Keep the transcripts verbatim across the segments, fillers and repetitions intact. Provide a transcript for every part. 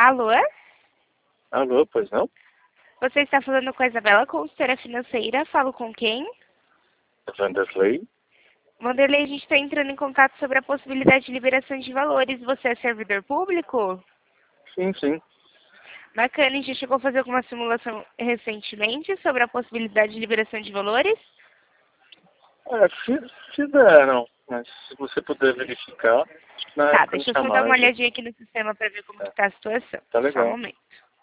Alô? Alô, pois não? Você está falando com a Isabela, consultora financeira. Falo com quem? Vanderlei? Vanderlei, a gente está entrando em contato sobre a possibilidade de liberação de valores. Você é servidor público? Sim, sim. Bacana, a gente chegou a fazer alguma simulação recentemente sobre a possibilidade de liberação de valores? É, fiz- fizeram, mas se você puder verificar, acho que na Tá, época não deixa eu tinha só dar uma margem. olhadinha aqui no sistema para ver como É, está a situação. tá Só um legal. momento.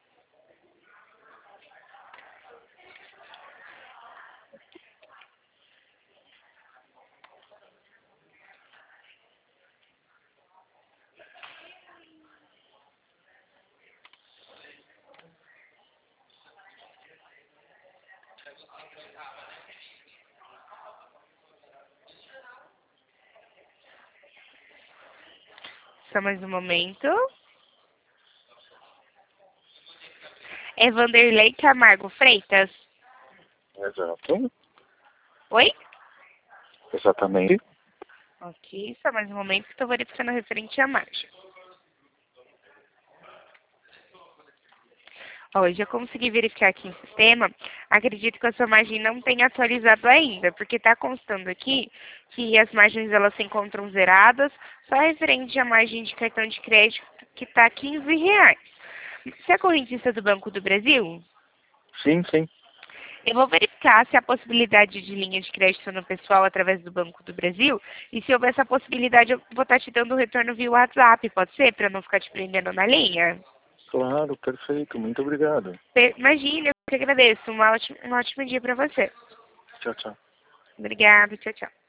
Só mais um momento. É Vanderlei Camargo Freitas? Exato. Oi? Exatamente. Ok, só mais um momento que estou verificando referente à margem. Ó, eu já consegui verificar aqui no sistema. Acredito que a sua margem não tenha atualizado ainda, porque está constando aqui que as margens elas se encontram zeradas, só referente à margem de cartão de crédito que está quinze reais. Você é correntista do Banco do Brasil? Sim, sim. Eu vou verificar se há possibilidade de linha de crédito no pessoal através do Banco do Brasil. E se houver essa possibilidade, eu vou estar te dando o retorno via WhatsApp, pode ser? Para não ficar te prendendo na linha? Claro, perfeito. Muito obrigado. Per- Imagina, eu que agradeço. Uma ótima, um ótimo dia para você. Tchau, tchau. Obrigada, tchau, tchau.